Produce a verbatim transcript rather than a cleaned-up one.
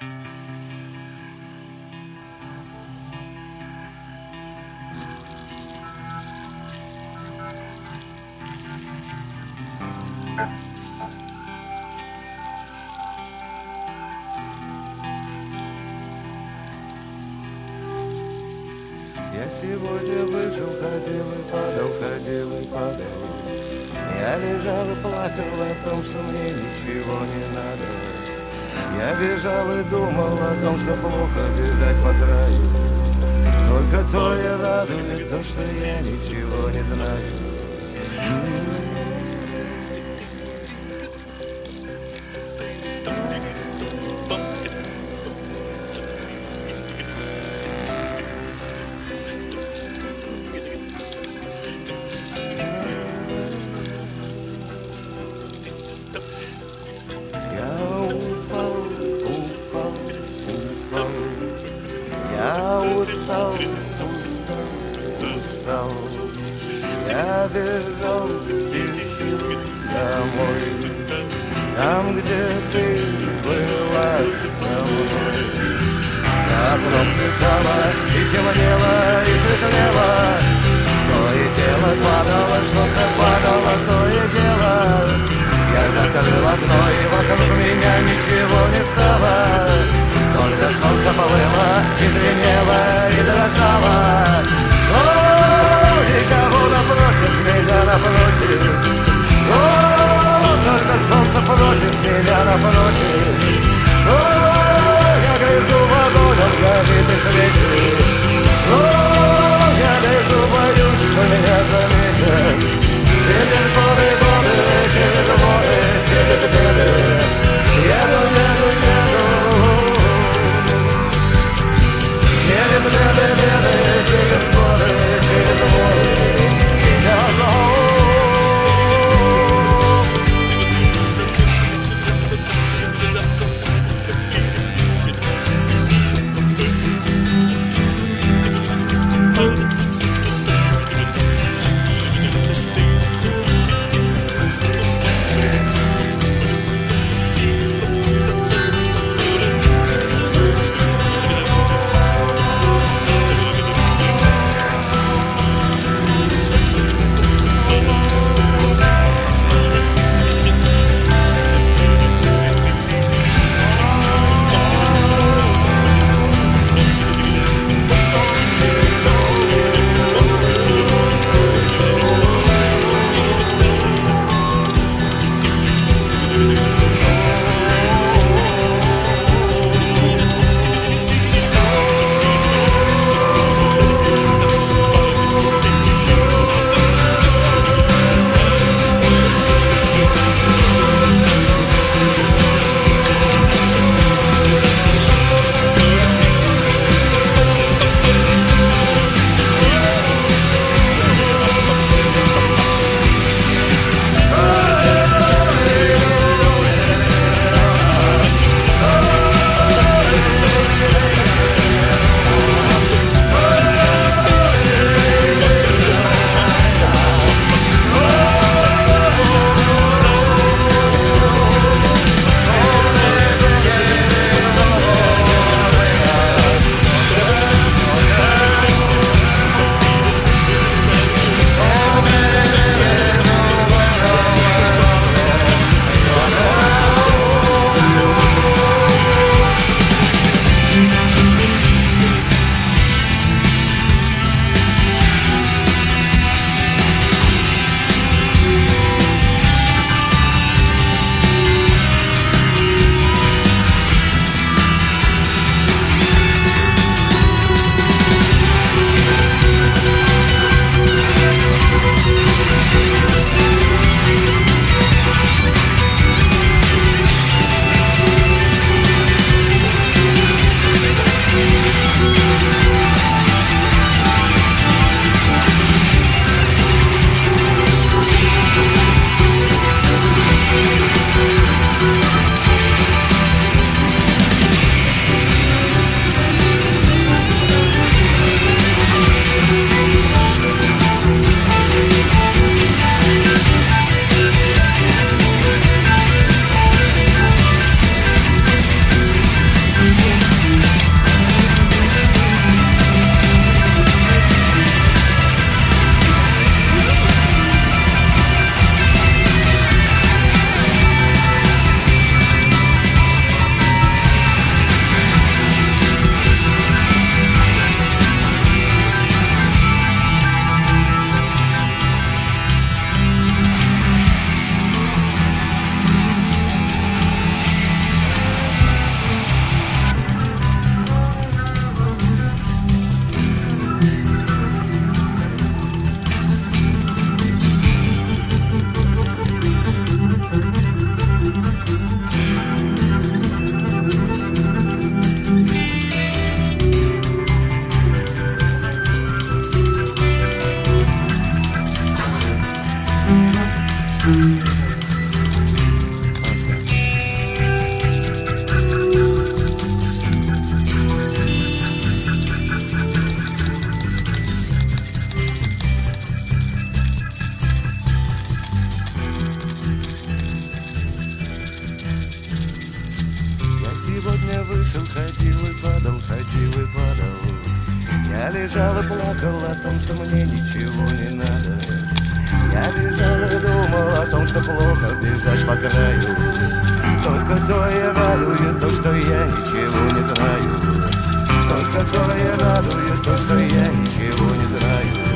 Я сегодня вышел, ходил и падал, ходил и падал. Я лежал и плакал о том, что мне ничего не надо. Я бежал и думал о том, что плохо бежать по краю. Только то и радует то, что я ничего не знаю. Устал, устал, устал. Я бежал, спешил домой. Там, где ты была со мной. За окном светало и темнело, и светлело. То и дело падало, что-то падало, то и дело. Я закрыл окно, и вокруг меня ничего не стало. Только солнце плыло, и звенело, и дрожало. О, никого напротив меня, напротив. О, только солнце против меня, напротив. О, я гляжу в огонь, он горит и светит. О, я лежу, боюсь, что меня заметят. Через годы, годы, через годы, через беды. Еду, еду, еду. Через беды, беды, через годы, через годы. Я know. сегодня вышел, ходил и падал, ходил и падал. Я лежал и плакал о том, что мне ничего не надо. Я бежал и думал о том, что плохо бежать по краю. Только то и радует то, что я ничего не знаю. Только то и радует то, что я ничего не знаю.